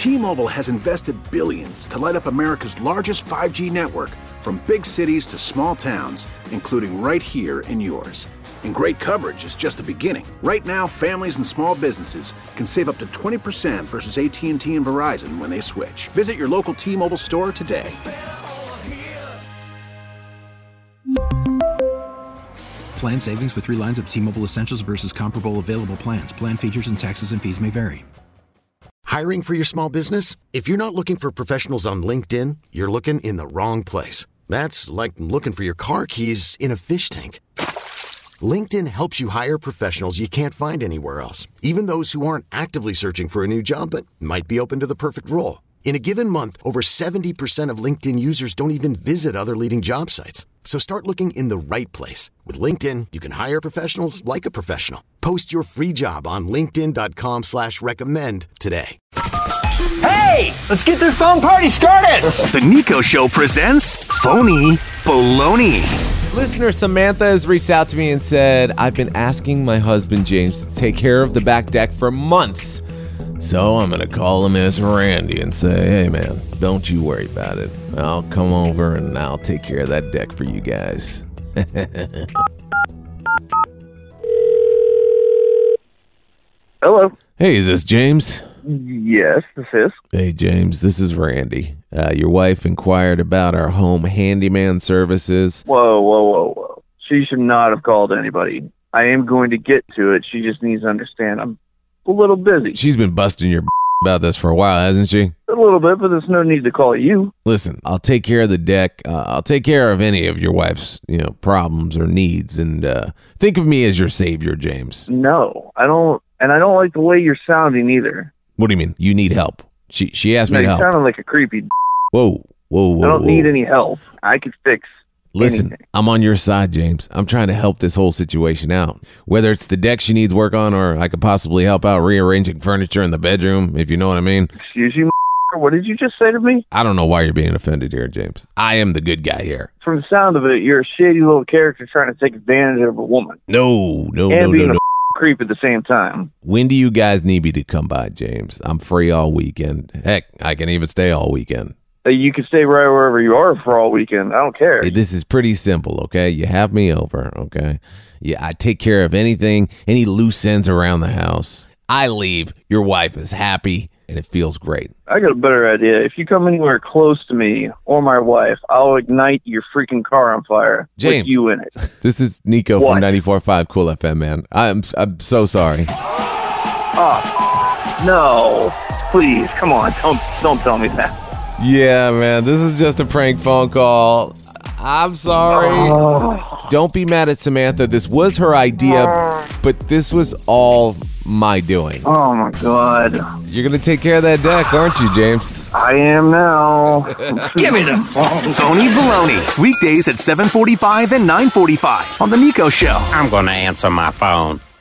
T-Mobile has invested billions to light up America's largest 5G network, from big cities to small towns, including right here in yours. And great coverage is just the beginning. Right now, families and small businesses can save up to 20% versus AT&T and Verizon when they switch. Visit your local T-Mobile store today. Plan savings with 3 lines of T-Mobile Essentials versus comparable available plans. Plan features and taxes and fees may vary. Hiring for your small business? If you're not looking for professionals on LinkedIn, you're looking in the wrong place. That's like looking for your car keys in a fish tank. LinkedIn helps you hire professionals you can't find anywhere else, even those who aren't actively searching for a new job but might be open to the perfect role. In a given month, over 70% of LinkedIn users don't even visit other leading job sites. So start looking in the right place. With LinkedIn, you can hire professionals like a professional. Post your free job on linkedin.com/recommend today. Hey, let's get this phone party started. The Nico Show presents Phony Baloney. Listener Samantha has reached out to me and said, I've been asking my husband James to take care of the back deck for months. So I'm going to call him as Randy and say, hey man, don't you worry about it. I'll come over and I'll take care of that deck for you guys. Hello. Hey, is this James? Yes, this is. Hey James, this is Randy. Your wife inquired about our home handyman services. Whoa. She should not have called anybody. I am going to get to it. She just needs to understand I'm a little busy. She's been busting your about this for a while, hasn't she? A little bit, but there's no need to call you. Listen, I'll take care of the deck. I'll take care of any of your wife's, problems or needs. And think of me as your savior, James. No, I don't. And I don't like the way you're sounding either. What do you mean? You need help? She asked me to help. You sounded like a creepy. Whoa. I don't need any help. I could fix. Listen, anything. I'm on your side, James. I'm trying to help this whole situation out. Whether it's the deck she needs work on, or I could possibly help out rearranging furniture in the bedroom, if you know what I mean. Excuse you, what did you just say to me? I don't know why you're being offended here, James. I am the good guy here. From the sound of it, you're a shady little character trying to take advantage of a woman. No. Being a creep at the same time. When do you guys need me to come by, James? I'm free all weekend. Heck, I can even stay all weekend. You can stay right wherever you are for all weekend. I don't care. This is pretty simple, okay? You have me over, okay? Yeah, I take care of anything, any loose ends around the house. I leave. Your wife is happy, and it feels great. I got a better idea. If you come anywhere close to me or my wife, I'll ignite your freaking car on fire. James, with you in it. This is Nico from 94.5 Cool FM, man. I'm so sorry. Oh, no. Please, come on. Don't tell me that. Yeah, man, this is just a prank phone call. I'm sorry. Don't be mad at Samantha. This was her idea, but this was all my doing. Oh, my God. You're going to take care of that deck, aren't you, James? I am now. Give me the Phony Baloney. Weekdays at 7:45 and 9:45 on The Nico Show. I'm going to answer my phone.